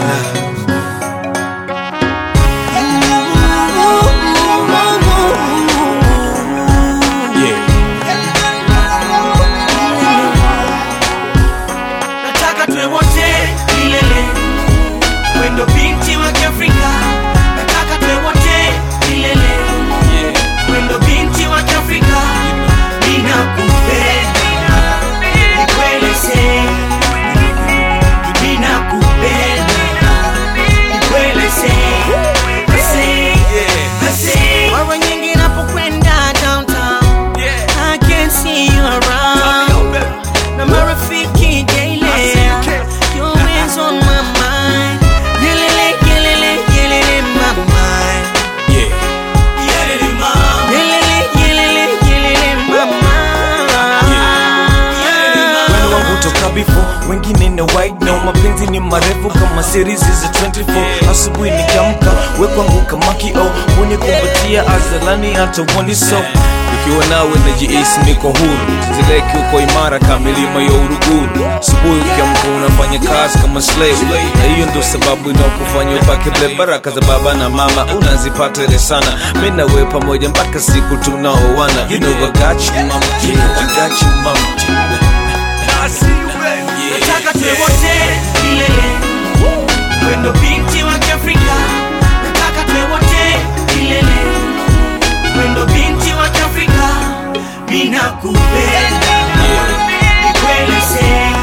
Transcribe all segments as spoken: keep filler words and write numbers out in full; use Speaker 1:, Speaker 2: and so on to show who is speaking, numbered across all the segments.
Speaker 1: now.
Speaker 2: Nataka tuwe wote milele, wendo binti wa Kiafrika. Nataka tuwe wote milele, wendo binti wa Kiafrika. Ninakupenda, nikweleze. Ninakupenda, nikweleze. Say, say. Mara nyingi napokwenda downtown, I can see you around. Na marafiki daily, you're always on my mind. Yelele, yelele, yelele, my mind.
Speaker 1: Yeah.
Speaker 2: Yelele, mama. Yelele, yelele, yelele, my mind.
Speaker 1: Wenu wangu toka before, wengine ni white no. Mapenzi ni marefu kama series za twenty-four. Asubuhi nikiamka, we kwangu kama kioo. Unikumbatia azalani hata uoni so. Ukiwa nawe najihisi niko huru, zileki uko imara kama milima ya Uruguru. Asubuhi ukiamka unafanya kazi kama slave, na hiyo ndo sababu inakufanya upake ble. Baraka za baba na mama unazipata ile sana. Mimi na wewe pamoja mpaka siku tunaoana. You know I got you mama, you know I got you mama.
Speaker 2: Nataka tuwe wote milele, wendo binti wa Kiafrika. Nataka tuwe wote milele, wendo binti wa Kiafrika. Ninakupenda, nikweleze.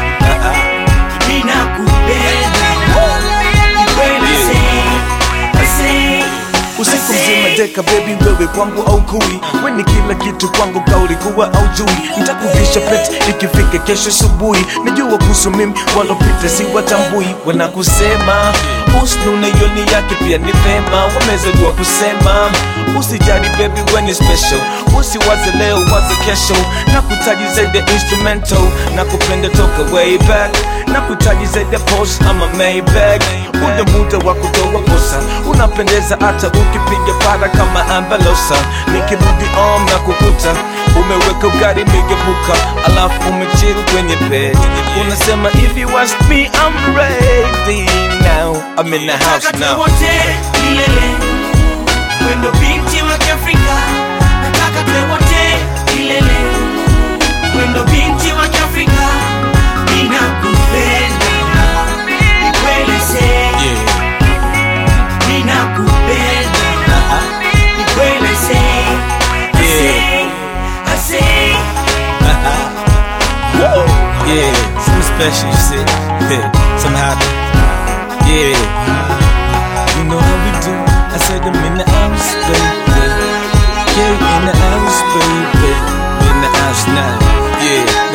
Speaker 2: Ninakupenda, nikweleze. Say,
Speaker 1: Usiku mzima deka baby wewe kwangu au kui. We ni kila kitu kwangu kauli kuwa au jui. Nitakuvisha pete ikifika kesho asubuhi. Najua kuhusu mimi walopita si watambui. Wanakusema usnune yoni yake pia ni vema. Wamezaliwa kusema usijali baby we ni special. Usiwaze leo waze kesho. Nakutaji zaidi ya instrumental. Nakupenda toka way back. Nakutaji zaidi ya Porsche ama Maybach. Muda muda wa kutoa kosa. Unapendeza hata ukipiga para kama Ambalosa. Nikirudi om na kukuta umeweka ugari migebuka, alafu umechill kwenye bed. Unasema if you ask me I'm ready now. I'm in the house
Speaker 2: nataka tuwe
Speaker 1: now.
Speaker 2: wote milele, wendo binti wa Kiafrika. Nataka tuwe wote milele, wendo binti wa Kiafrika. Ninakupenda, nikweleze.
Speaker 1: Yeah.
Speaker 2: Ninakupenda, nikweleze. I say, I say.
Speaker 1: Yeah, something special you see. Yeah, something happen. Yeah, you know how we do. I said I'm in the house, baby. Yeah, in the house, baby. In the house now. Yeah.